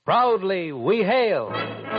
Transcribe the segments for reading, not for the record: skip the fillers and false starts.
Proudly we hail.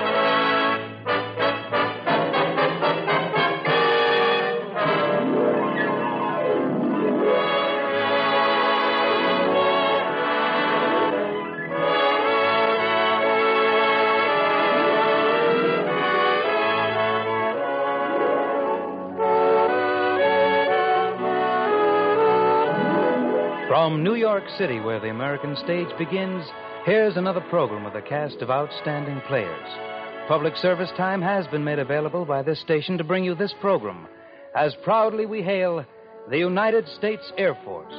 From New York City, where the American stage begins, here's another program with a cast of outstanding players. Public service time has been made available by this station to bring you this program, as proudly we hail the United States Air Force.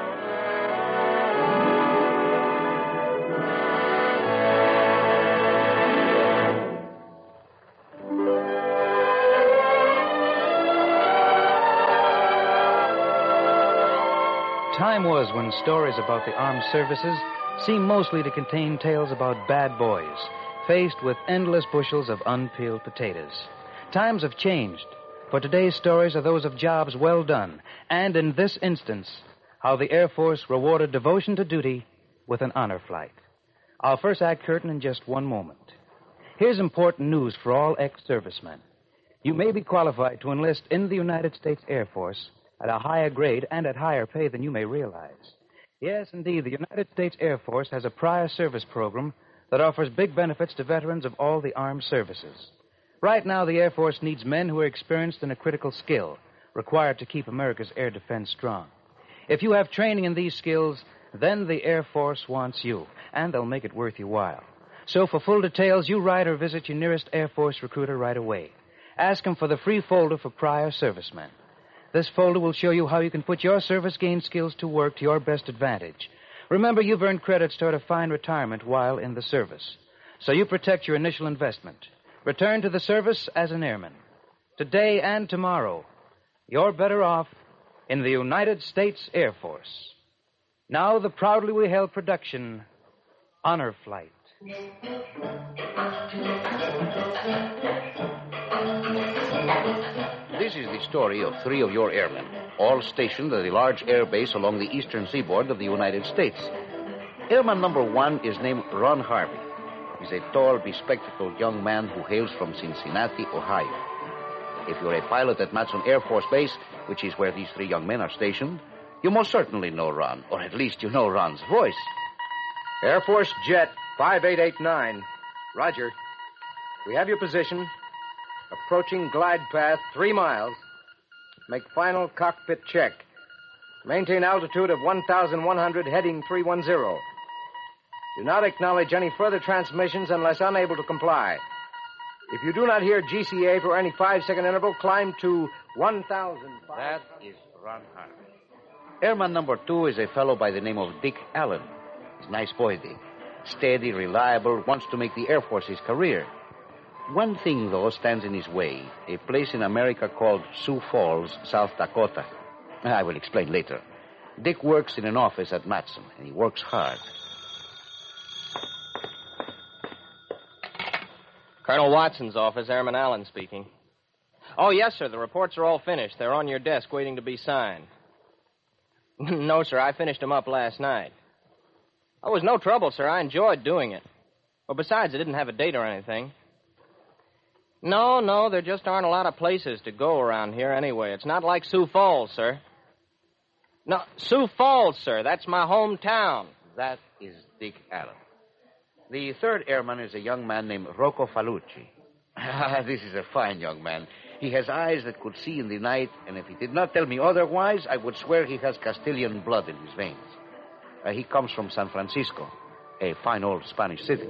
Time was when stories about the armed services seemed mostly to contain tales about bad boys faced with endless bushels of unpeeled potatoes. Times have changed, for today's stories are those of jobs well done, and in this instance, how the Air Force rewarded devotion to duty with an honor flight. Our first act curtain in just one moment. Here's important news for all ex-servicemen. You may be qualified to enlist in the United States Air Force at a higher grade and at higher pay than you may realize. Yes, indeed, the United States Air Force has a prior service program that offers big benefits to veterans of all the armed services. Right now, the Air Force needs men who are experienced in a critical skill required to keep America's air defense strong. If you have training in these skills, then the Air Force wants you, and they'll make it worth your while. So for full details, you write or visit your nearest Air Force recruiter right away. Ask him for the free folder for prior servicemen. This folder will show you how you can put your service-gained skills to work to your best advantage. Remember, you've earned credits toward a fine retirement while in the service. So you protect your initial investment. Return to the service as an airman. Today and tomorrow, you're better off in the United States Air Force. Now, the proudly we hail production, Honor Flight. This is the story of three of your airmen, all stationed at a large air base along the eastern seaboard of the United States. Airman number one is named Ron Harvey. He's a tall, bespectacled young man who hails from Cincinnati, Ohio. If you're a pilot at Matson Air Force Base, which is where these three young men are stationed, you most certainly know Ron, or at least you know Ron's voice. Air Force Jet 5889. Roger. We have your position. Approaching glide path 3 miles. Make final cockpit check. Maintain altitude of 1,100, heading 310. Do not acknowledge any further transmissions unless unable to comply. If you do not hear GCA for any 5-second interval, climb to 1,000. That is Ron Harvey. Airman number two is a fellow by the name of Dick Allen. He's a nice boy, Dick. Steady, reliable, wants to make the Air Force his career. One thing, though, stands in his way. A place in America called Sioux Falls, South Dakota. I will explain later. Dick works in an office at Matson, and he works hard. Colonel Watson's office, Airman Allen speaking. Oh, yes, sir. The reports are all finished. They're on your desk waiting to be signed. No, sir. I finished them up last night. Oh, it was no trouble, sir. I enjoyed doing it. Well, besides, it didn't have a date or anything. No, there just aren't a lot of places to go around here anyway. It's not like Sioux Falls, sir. No, Sioux Falls, sir. That's my hometown. That is Dick Allen. The third airman is a young man named Rocco Falucci. This is a fine young man. He has eyes that could see in the night, and if he did not tell me otherwise, I would swear he has Castilian blood in his veins. He comes from San Francisco, a fine old Spanish city.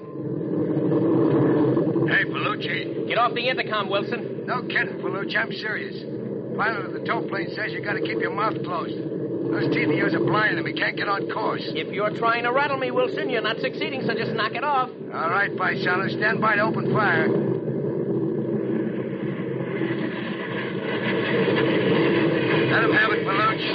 Hey, Palucci. Get off the intercom, Wilson. No kidding, Palucci. I'm serious. Pilot of the tow plane says you got to keep your mouth closed. Those teeth of yours are blind and we can't get on course. If you're trying to rattle me, Wilson, you're not succeeding, so just knock it off. All right, Paisano. Stand by to open fire. Let him have it, Palucci.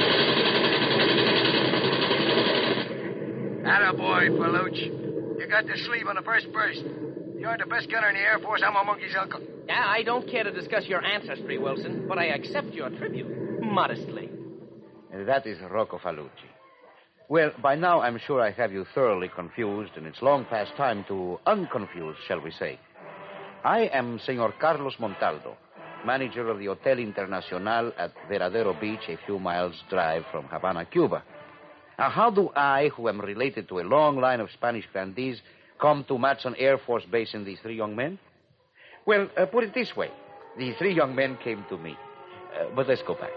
Attaboy, Palucci. You got the sleeve on the first burst. You're the best gunner in the Air Force. I'm a monkey's uncle. Yeah, I don't care to discuss your ancestry, Wilson, but I accept your tribute, modestly. That is Rocco Falucci. Well, by now I'm sure I have you thoroughly confused, and it's long past time to unconfuse, shall we say. I am Senor Carlos Montaldo, manager of the Hotel Internacional at Veradero Beach, a few miles' drive from Havana, Cuba. Now, how do I, who am related to a long line of Spanish grandees, come to Matson Air Force Base in these three young men? Well, put it this way. The three young men came to me. But let's go back.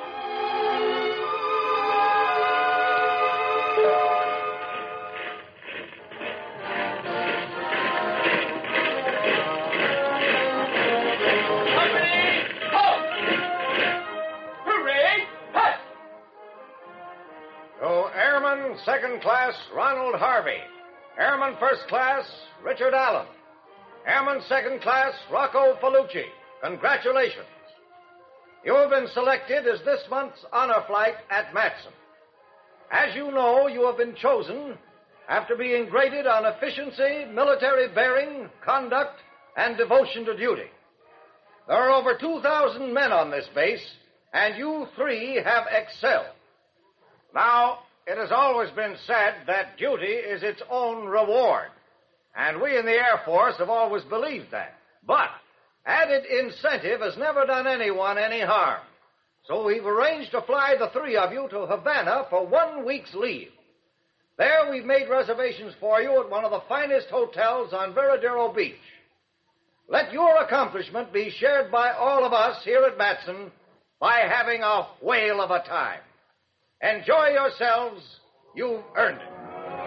Second class, Ronald Harvey. Airman first class, Richard Allen. Airman second class, Rocco Felucci. Congratulations. You have been selected as this month's honor flight at Matson. As you know, you have been chosen after being graded on efficiency, military bearing, conduct, and devotion to duty. There are over 2,000 men on this base, and you three have excelled. Now, it has always been said that duty is its own reward. And we in the Air Force have always believed that. But added incentive has never done anyone any harm. So we've arranged to fly the three of you to Havana for 1 week's leave. There we've made reservations for you at one of the finest hotels on Veradero Beach. Let your accomplishment be shared by all of us here at Matson by having a whale of a time. Enjoy yourselves. You've earned it.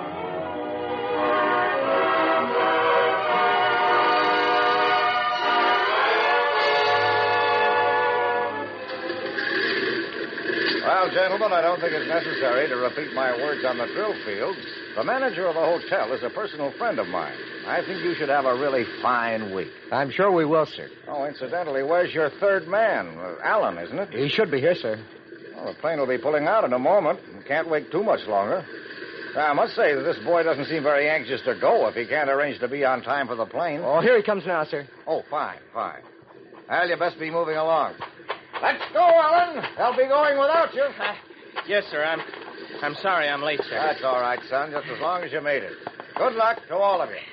Well, gentlemen, I don't think it's necessary to repeat my words on the drill field. The manager of the hotel is a personal friend of mine. I think you should have a really fine week. I'm sure we will, sir. Oh, incidentally, where's your third man? Alan, isn't it? He should be here, sir. Well, the plane will be pulling out in a moment. We can't wait too much longer. I must say that this boy doesn't seem very anxious to go if he can't arrange to be on time for the plane. Oh, here he comes now, sir. Oh, fine. Well, you best be moving along. Let's go, Alan. They'll be going without you. Yes, sir. I'm sorry I'm late, sir. That's all right, son, just as long as you made it. Good luck to all of you.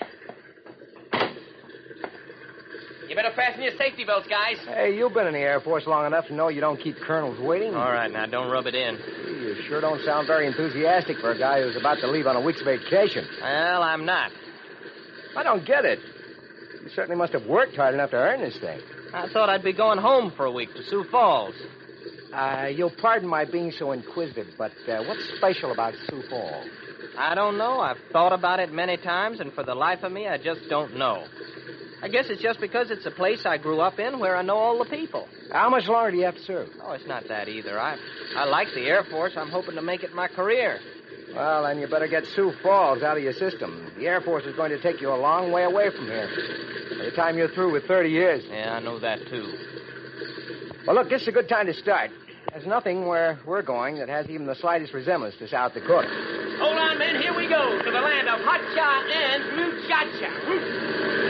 You better fasten your safety belts, guys. Hey, you've been in the Air Force long enough to know you don't keep colonels waiting. All right, now, don't rub it in. You sure don't sound very enthusiastic for a guy who's about to leave on a week's vacation. Well, I'm not. I don't get it. You certainly must have worked hard enough to earn this thing. I thought I'd be going home for a week to Sioux Falls. You'll pardon my being so inquisitive, but what's special about Sioux Falls? I don't know. I've thought about it many times, and for the life of me, I just don't know. I guess it's just because it's a place I grew up in where I know all the people. How much longer do you have to serve? Oh, it's not that either. I like the Air Force. I'm hoping to make it my career. Well, then you better get Sioux Falls out of your system. The Air Force is going to take you a long way away from here. By the time you're through with 30 years. Yeah, I know that, too. Well, look, this is a good time to start. There's nothing where we're going that has even the slightest resemblance to South Dakota. Hold on, men. Here we go to the land of hot cha and muchacha.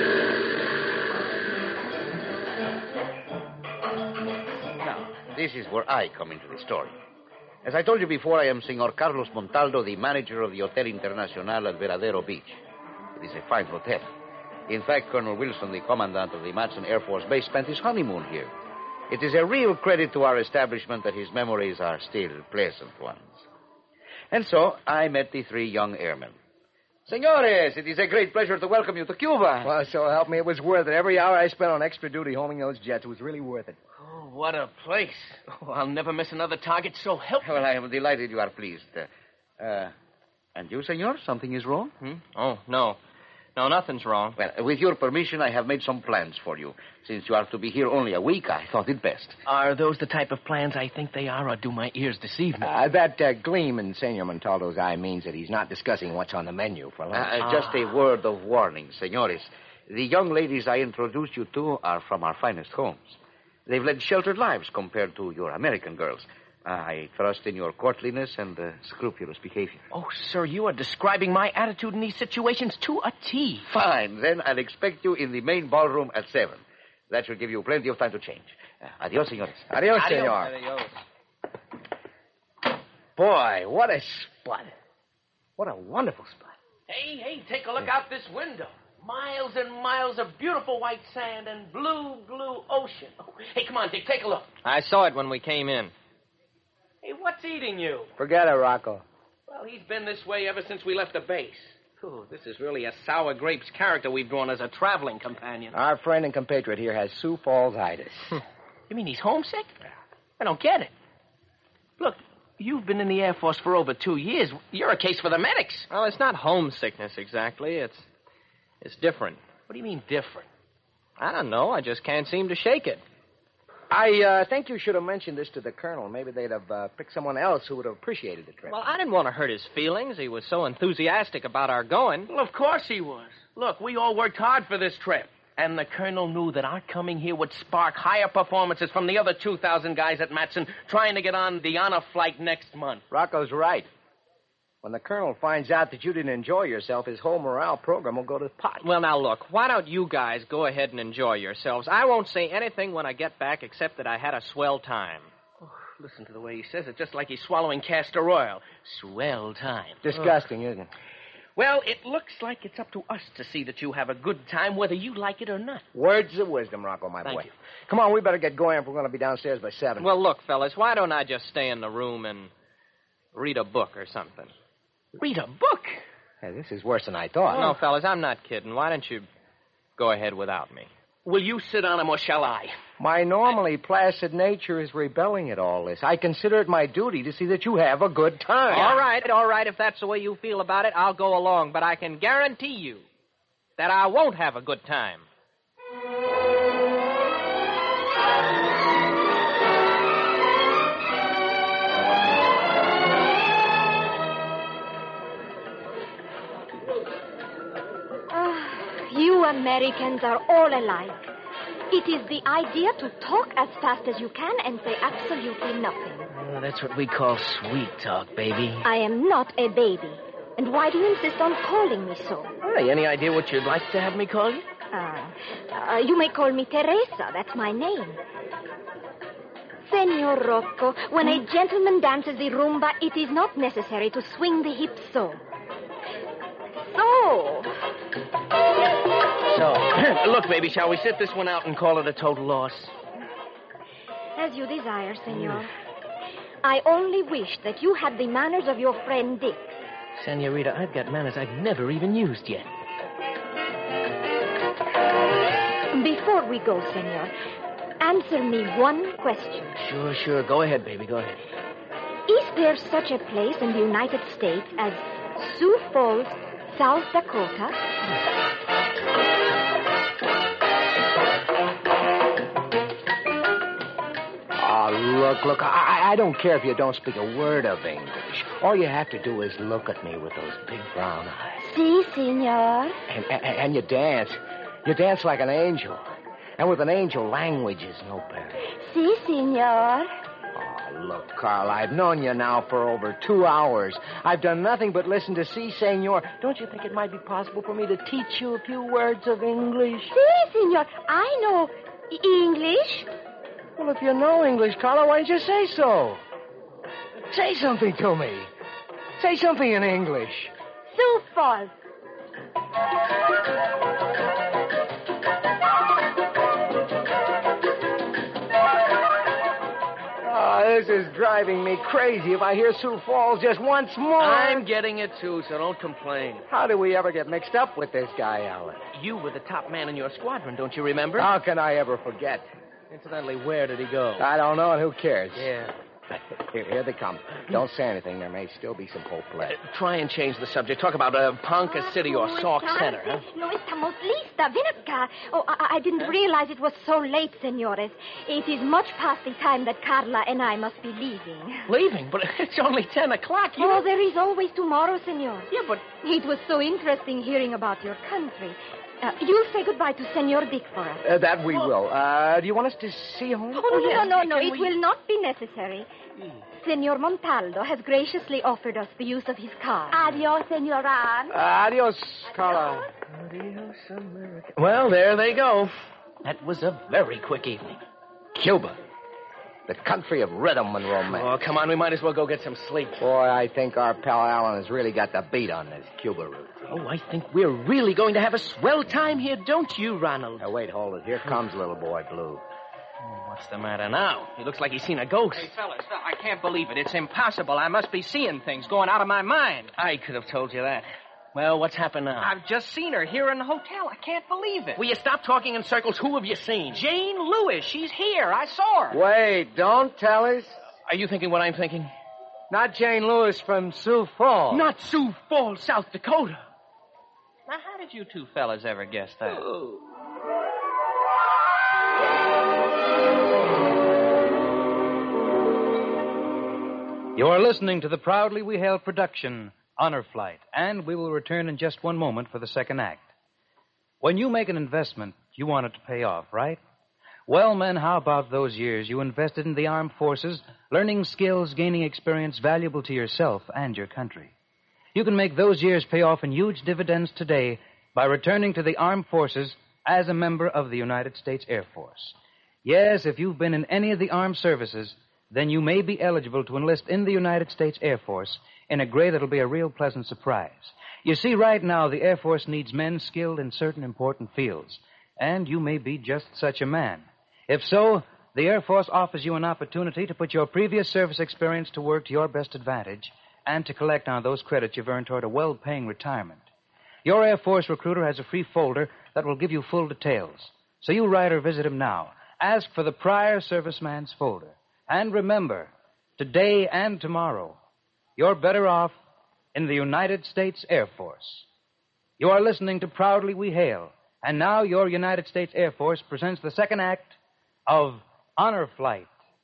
This is where I come into the story. As I told you before, I am Senor Carlos Montaldo, the manager of the Hotel Internacional at Veradero Beach. It is a fine hotel. In fact, Colonel Wilson, the commandant of the Matson Air Force Base, spent his honeymoon here. It is a real credit to our establishment that his memories are still pleasant ones. And so I met the three young airmen. Senores, it is a great pleasure to welcome you to Cuba. Well, so help me, it was worth it. Every hour I spent on extra duty homing those jets was really worth it. Oh, what a place. Oh, I'll never miss another target, so help me. Well, I am delighted you are pleased. And you, senor, something is wrong? Oh, no. No, nothing's wrong. Well, with your permission, I have made some plans for you. Since you are to be here only a week, I thought it best. Are those the type of plans I think they are, or do my ears deceive me? That gleam in Senor Montaldo's eye means that he's not discussing what's on the menu for lunch. Just a word of warning, senores. The young ladies I introduced you to are from our finest homes. They've led sheltered lives compared to your American girls. I trust in your courtliness and scrupulous behavior. Oh, sir, you are describing my attitude in these situations to a T. Fine. Then I'll expect you in the main ballroom at 7. That should give you plenty of time to change. Adios, senores. Adios, senor. Adios. Boy, what a spot. What a wonderful spot. Hey, take a look out this window. Miles and miles of beautiful white sand and blue ocean. Oh, hey, come on, Dick, take a look. I saw it when we came in. Hey, what's eating you? Forget it, Rocco. Well, he's been this way ever since we left the base. Oh, this is really a sour grapes character we've drawn as a traveling companion. Our friend and compatriot here has Sioux Falls-itis. You mean he's homesick? I don't get it. Look, you've been in the Air Force for over 2 years. You're a case for the medics. Well, it's not homesickness exactly. It's different. What do you mean different? I don't know. I just can't seem to shake it. I think you should have mentioned this to the colonel. Maybe they'd have picked someone else who would have appreciated the trip. Well, I didn't want to hurt his feelings. He was so enthusiastic about our going. Well, of course he was. Look, we all worked hard for this trip. And the colonel knew that our coming here would spark higher performances from the other 2,000 guys at Matson trying to get on the honor flight next month. Rocco's right. When the colonel finds out that you didn't enjoy yourself, his whole morale program will go to pot. Well, now, look, why don't you guys go ahead and enjoy yourselves? I won't say anything when I get back except that I had a swell time. Oh, listen to the way he says it, just like he's swallowing castor oil. Swell time. Disgusting, isn't it? Well, it looks like it's up to us to see that you have a good time, whether you like it or not. Words of wisdom, Rocco, my boy. Thank you. Come on, we better get going if we're going to be downstairs by 7. Well, look, fellas, why don't I just stay in the room and read a book or something? Read a book? Hey, this is worse than I thought. No, fellas, I'm not kidding. Why don't you go ahead without me? Will you sit on him or shall I? My normally placid nature is rebelling at all this. I consider it my duty to see that you have a good time. All right. If that's the way you feel about it, I'll go along. But I can guarantee you that I won't have a good time. You Americans are all alike. It is the idea to talk as fast as you can and say absolutely nothing. Oh, that's what we call sweet talk, baby. I am not a baby. And why do you insist on calling me so? Hey, any idea what you'd like to have me call you? You may call me Teresa. That's my name. Senor Rocco, when a gentleman dances the rumba, it is not necessary to swing the hips so. So, look, baby, shall we sit this one out and call it a total loss? As you desire, senor. I only wish that you had the manners of your friend Dick. Senorita, I've got manners I've never even used yet. Before we go, senor, answer me one question. Sure. Go ahead, baby, go ahead. Is there such a place in the United States as Sioux Falls, South Dakota? Look, I don't care if you don't speak a word of English. All you have to do is look at me with those big brown eyes. Si, senor. And you dance. You dance like an angel. And with an angel, language is no better. Si, senor. Oh, look, Carl, I've known you now for over 2 hours. I've done nothing but listen to Si, senor. Don't you think it might be possible for me to teach you a few words of English? Si, senor. I know English. Well, if you know English, Carla, why don't you say so? Say something to me. Say something in English. Sioux Falls. This is driving me crazy. If I hear Sioux Falls just once more... I'm getting it, too, so don't complain. How did we ever get mixed up with this guy, Alan? You were the top man in your squadron, don't you remember? How can I ever forget? Incidentally, where did he go? I don't know, and who cares? Yeah. Here they come. Don't say anything. There may still be some hope left. Try and change the subject. Talk about Ponca City or Sauk Center, huh? No estamos lista. Ven acá. Oh, I didn't realize it was so late, senores. It is much past the time that Carla and I must be leaving. Leaving? But it's only 10 o'clock. Oh, there is always tomorrow, senor. Yeah, but... It was so interesting hearing about your country. You'll say goodbye to Senor Dick for us. That we will. Do you want us to see home? Oh, yes. No. It will not be necessary. Senor Montaldo has graciously offered us the use of his car. Adios, Senoran. Adios, Carla. Adios, America. Well, there they go. That was a very quick evening. Cuba. The country of rhythm and romance. Oh, come on. We might as well go get some sleep. Boy, I think our pal Allen has really got the beat on this Cuba route. Oh, I think we're really going to have a swell time here, don't you, Ronald? Now, wait, hold it. Here comes little boy Blue. What's the matter now? He looks like he's seen a ghost. Hey, fellas, I can't believe it. It's impossible. I must be seeing things going out of my mind. I could have told you that. Well, what's happened now? I've just seen her here in the hotel. I can't believe it. Will you stop talking in circles? Who have you seen? Jane Lewis. She's here. I saw her. Wait, don't tell us. Are you thinking what I'm thinking? Not Jane Lewis from Sioux Falls. Not Sioux Falls, South Dakota. Now, how did you two fellas ever guess that? You're listening to the Proudly We Hail production, Honor Flight, and we will return in just one moment for the second act. When you make an investment, you want it to pay off, right? Well, men, how about those years you invested in the armed forces, learning skills, gaining experience valuable to yourself and your country? You can make those years pay off in huge dividends today by returning to the armed forces as a member of the United States Air Force. Yes, if you've been in any of the armed services, then you may be eligible to enlist in the United States Air Force in a grade that'll be a real pleasant surprise. You see, right now, the Air Force needs men skilled in certain important fields, and you may be just such a man. If so, the Air Force offers you an opportunity to put your previous service experience to work to your best advantage and to collect on those credits you've earned toward a well-paying retirement. Your Air Force recruiter has a free folder that will give you full details. So you write or visit him now. Ask for the prior serviceman's folder. And remember, today and tomorrow, you're better off in the United States Air Force. You are listening to Proudly We Hail. And now your United States Air Force presents the second act of Honor Flight.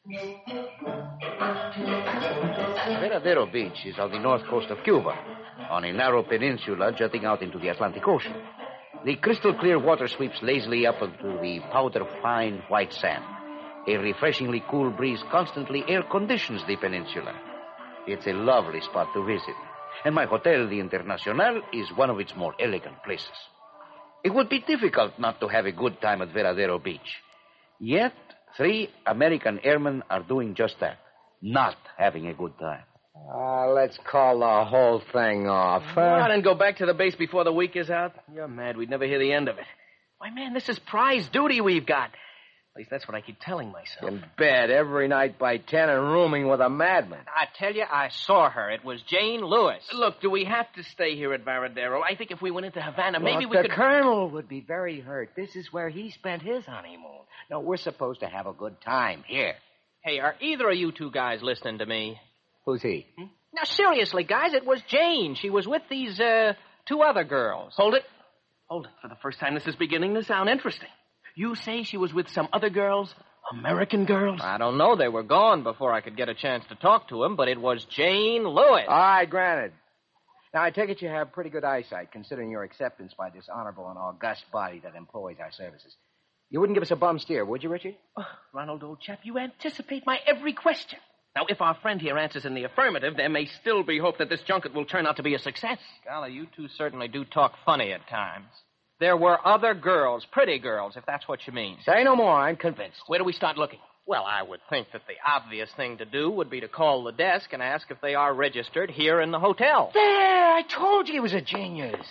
Veradero Beach is on the north coast of Cuba, on a narrow peninsula jutting out into the Atlantic Ocean. The crystal-clear water sweeps lazily up into the powder-fine white sand. A refreshingly cool breeze constantly air-conditions the peninsula. It's a lovely spot to visit, and my Hotel the Internacional is one of its more elegant places. It would be difficult not to have a good time at Veradero Beach. Yet, 3 American airmen are doing just that, not having a good time. Let's call the whole thing off, huh? And go back to the base before the week is out? You're mad. We'd never hear the end of it. Why, man, this is prize duty we've got. At least that's what I keep telling myself. In bed every night by 10 and rooming with a madman. I tell you, I saw her. It was Jane Lewis. Look, do we have to stay here at Varadero? I think if we went into Havana, maybe Look, we could... The colonel would be very hurt. This is where he spent his honeymoon. No, we're supposed to have a good time here. Hey, are either of you two guys listening to me? Who's he? Now, seriously, guys, it was Jane. She was with these, 2 other girls. Hold it. Hold it. For the first time, this is beginning to sound interesting. You say she was with some other girls? American girls? I don't know. They were gone before I could get a chance to talk to them, but it was Jane Lewis. All right, granted. Now, I take it you have pretty good eyesight, considering your acceptance by this honorable and august body that employs our services. You wouldn't give us a bum steer, would you, Richard? Oh, Ronald, old chap, you anticipate my every question. Now, if our friend here answers in the affirmative, there may still be hope that this junket will turn out to be a success. Golly, you two certainly do talk funny at times. There were other girls, pretty girls, if that's what you mean. Say no more. I'm convinced. Where do we start looking? Well, I would think that the obvious thing to do would be to call the desk and ask if they are registered here in the hotel. There! I told you he was a genius.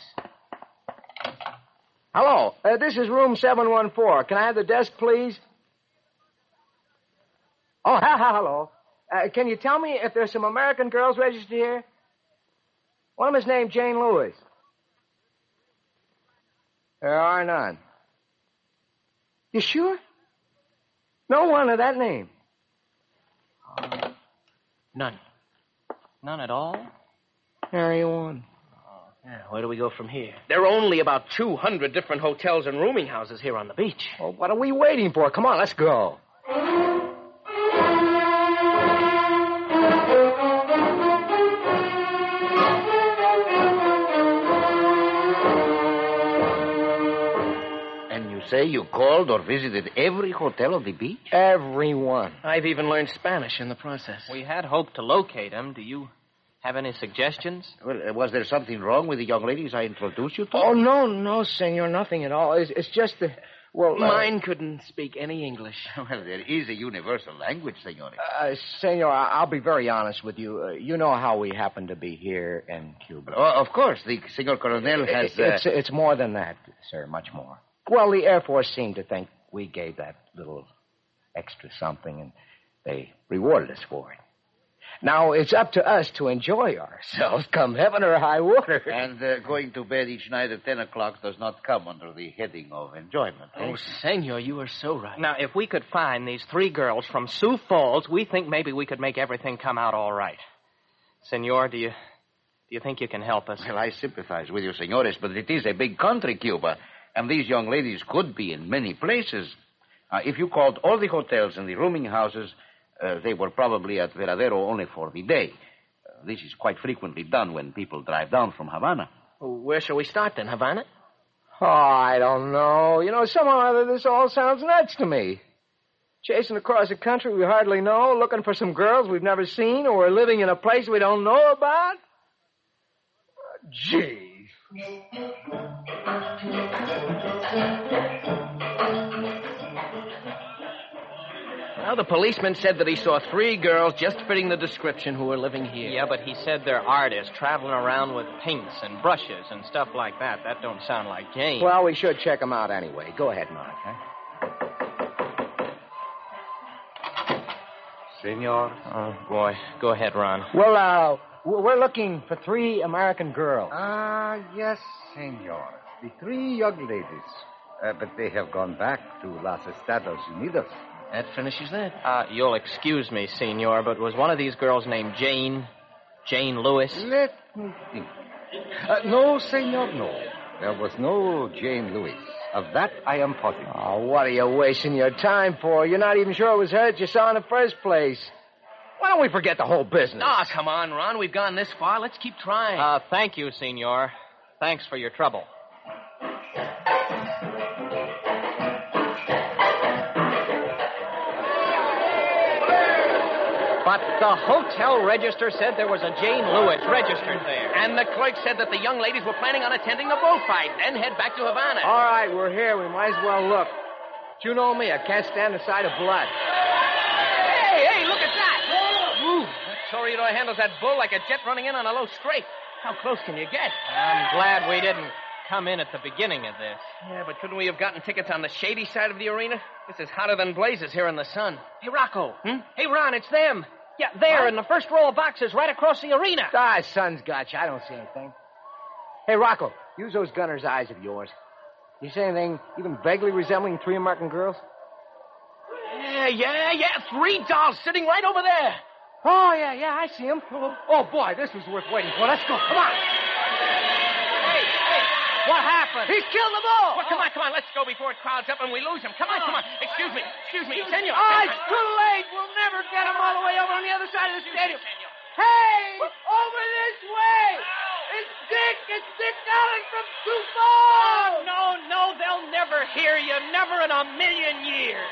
Hello. This is room 714. Can I have the desk, please? Oh, hello. Can you tell me if there's some American girls registered here? One of them is named Jane Lewis. There are none. You sure? No one of that name. None. None at all? Nary one. Yeah, where do we go from here? There are only about 200 different hotels and rooming houses here on the beach. Well, what are we waiting for? Come on, let's go. Say you called or visited every hotel on the beach? Everyone. I've even learned Spanish in the process. We had hoped to locate him. Do you have any suggestions? Well, was there something wrong with the young ladies I introduced you to? Oh, no, senor, nothing at all. It's just that Well, Mine couldn't speak any English. Well, there is a universal language, senores. Senor, I'll be very honest with you. You know how we happen to be here in Cuba. Oh, of course, the Senor Coronel has... It's more than that, sir, much more. Well, the Air Force seemed to think we gave that little extra something, and they rewarded us for it. Now, it's up to us to enjoy ourselves, come heaven or high water. And going to bed each night at 10 o'clock does not come under the heading of enjoyment. Oh, Senor, you are so right. Now, if we could find these 3 girls from Sioux Falls, we think maybe we could make everything come out all right. Senor, do you think you can help us? Well, I sympathize with you, senores, but it is a big country, Cuba, and these young ladies could be in many places. If you called all the hotels and the rooming houses, they were probably at Veradero only for the day. This is quite frequently done when people drive down from Havana. Well, where shall we start then, Havana? Oh, I don't know. You know, somehow or other, this all sounds nuts to me. Chasing across a country we hardly know, looking for some girls we've never seen, or we're living in a place we don't know about. Gee. Well, the policeman said that he saw 3 girls just fitting the description who were living here. Yeah, but he said they're artists traveling around with paints and brushes and stuff like that. That don't sound like Jane. Well, we should check them out anyway. Go ahead, Mark, huh? Senor? Oh, boy. Go ahead, Ron. Well, we're looking for 3 American girls. Yes, senor. The 3 young ladies. But they have gone back to Los Estados Unidos. That finishes that. You'll excuse me, senor, but was one of these girls named Jane? Jane Lewis? Let me think. No, senor, no. There was no Jane Lewis. Of that, I am positive. Oh, what are you wasting your time for? You're not even sure it was her that you saw in the first place. Why don't we forget the whole business? Ah, come on, Ron. We've gone this far. Let's keep trying. Thank you, senor. Thanks for your trouble. But the hotel register said there was a Jane Lewis registered there. And the clerk said that the young ladies were planning on attending the bullfight, then head back to Havana. All right, we're here. We might as well look. But you know me. I can't stand the sight of blood. Hey, look at that. Ooh, that Toreador handles that bull like a jet running in on a low straight. How close can you get? I'm glad we didn't come in at the beginning of this. Yeah, but couldn't we have gotten tickets on the shady side of the arena? This is hotter than blazes here in the sun. Hey, Rocco. Hey, Ron, it's them. Yeah, there in the first row of boxes right across the arena. Sun's got you. I don't see anything. Hey, Rocco, use those gunner's eyes of yours. You see anything even vaguely resembling 3 American girls? Yeah. 3 dolls sitting right over there. Oh, yeah, I see them. Oh, boy, this was worth waiting for. Let's go. Come on. Hey, what happened? He's killed them all. Well, come on. Let's go before it crowds up and we lose him. Come on. Excuse me. Senor. It's too late. We'll never get him all the way over on the other side of the stadium. Hey, over this way. It's Dick Allen from Sioux Falls. No, they'll never hear you. Never in a million years.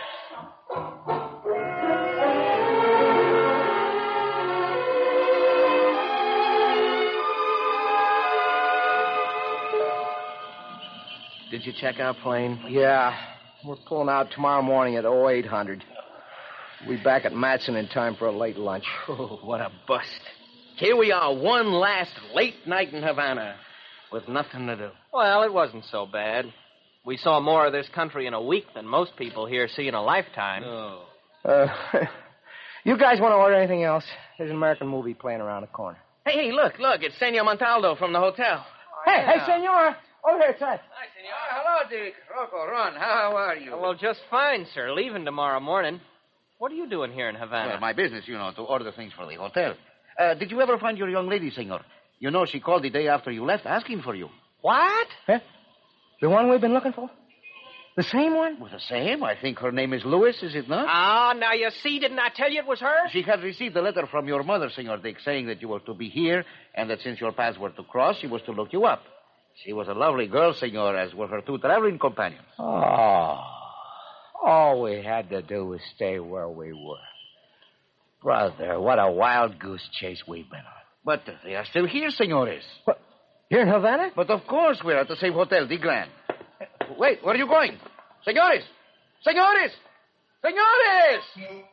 Did you check our plane? Yeah. We're pulling out tomorrow morning at 0800. We'll be back at Matson in time for a late lunch. Oh, what a bust. Here we are, one last late night in Havana with nothing to do. Well, it wasn't so bad. We saw more of this country in a week than most people here see in a lifetime. Oh. You guys want to order anything else? There's an American movie playing around the corner. Hey, look. It's Senor Montaldo from the hotel. Hey, senor. Over here, son. Hi, Senor. Hello, Dick. Rocco, Ron, how are you? Well, just fine, sir. Leaving tomorrow morning. What are you doing here in Havana? Well, my business, to order things for the hotel. Did you ever find your young lady, senor? You know, she called the day after you left asking for you. What? Huh? The one we've been looking for? The same one? Well, the same. I think her name is Lewis, is it not? Now you see, didn't I tell you it was her? She had received a letter from your mother, Senor Dick, saying that you were to be here and that since your paths were to cross, she was to look you up. She was a lovely girl, senor, as were her 2 traveling companions. Oh. All we had to do was stay where we were. Brother, what a wild goose chase we've been on. But they are still here, senores. What? Here in Havana? But of course we're at the same hotel, the Grand. Wait, where are you going? Senores! Senores! Senores!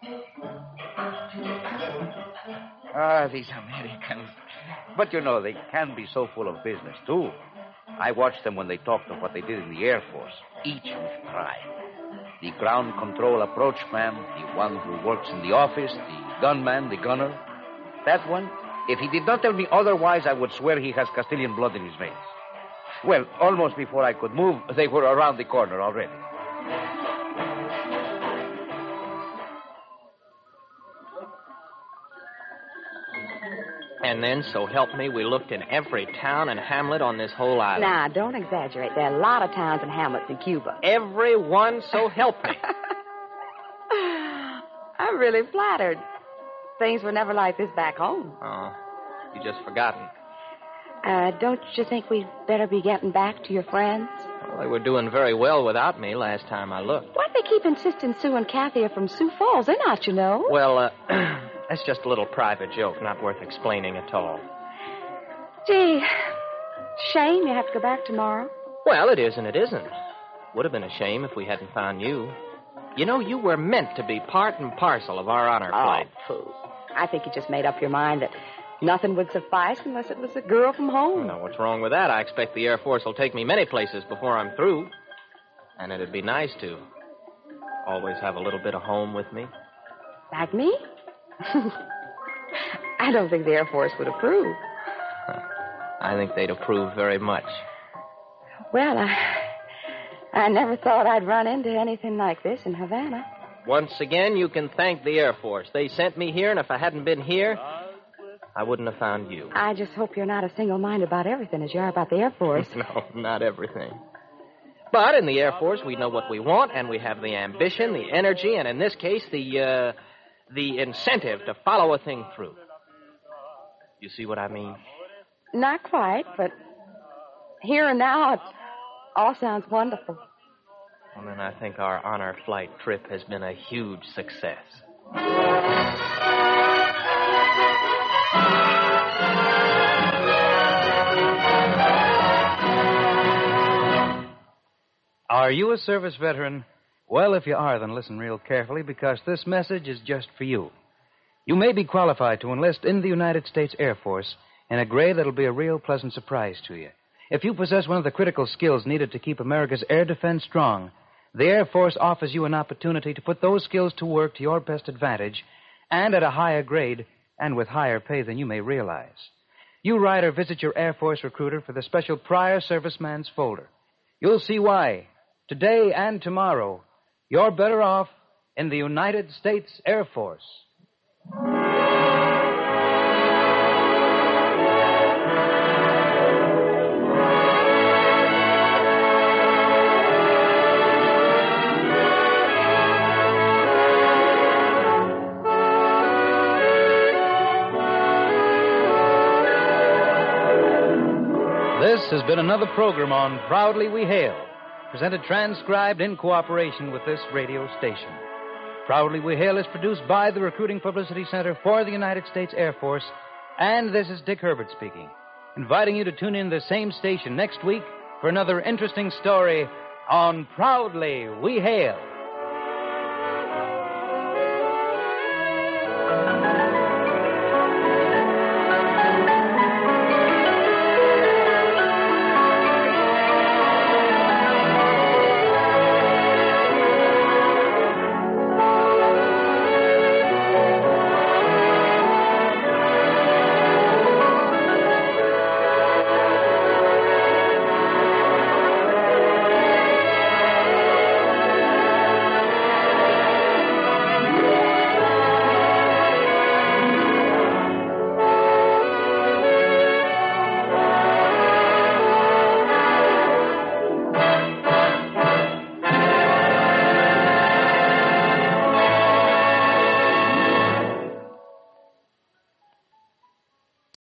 Ah, these Americans. But you know, they can be so full of business, too. I watched them when they talked of what they did in the Air Force, each with pride. The ground control approach man, the one who works in the office, the gunman, the gunner. That one, if he did not tell me otherwise, I would swear he has Castilian blood in his veins. Well, almost before I could move, they were around the corner already. And then, so help me, we looked in every town and hamlet on this whole island. Now, don't exaggerate. There are a lot of towns and hamlets in Cuba. Every one, so help me. I'm really flattered. Things were never like this back home. Oh, you just forgotten. Don't you think we'd better be getting back to your friends? Well, they were doing very well without me last time I looked. Why'd they keep insisting Sue and Kathy are from Sioux Falls? They're not, you know. Well, that's just a little private joke, not worth explaining at all. Gee, shame you have to go back tomorrow. Well, it is and it isn't. Would have been a shame if we hadn't found you. You know, you were meant to be part and parcel of our honor flight. Oh, pooh. I think you just made up your mind that nothing would suffice unless it was a girl from home. Now, what's wrong with that? I expect the Air Force will take me many places before I'm through. And it'd be nice to always have a little bit of home with me. Like me? I don't think the Air Force would approve. I think they'd approve very much. Well, I never thought I'd run into anything like this in Havana. Once again, you can thank the Air Force. They sent me here, and if I hadn't been here, I wouldn't have found you. I just hope you're not as single-minded about everything as you are about the Air Force. No, not everything. But in the Air Force, we know what we want, and we have the ambition, the energy, and in this case, the incentive to follow a thing through. You see what I mean? Not quite, but here and now, it all sounds wonderful. Well, then I think our honor flight trip has been a huge success. Are you a service veteran? Well, if you are, then listen real carefully, because this message is just for you. You may be qualified to enlist in the United States Air Force in a grade that'll be a real pleasant surprise to you. If you possess one of the critical skills needed to keep America's air defense strong, the Air Force offers you an opportunity to put those skills to work to your best advantage and at a higher grade and with higher pay than you may realize. You write or visit your Air Force recruiter for the special Prior Serviceman's folder. You'll see why, today and tomorrow, you're better off in the United States Air Force. This has been another program on Proudly We Hail, presented transcribed in cooperation with this radio station. Proudly We Hail is produced by the Recruiting Publicity Center for the United States Air Force, and this is Dick Herbert speaking, inviting you to tune in the same station next week for another interesting story on Proudly We Hail.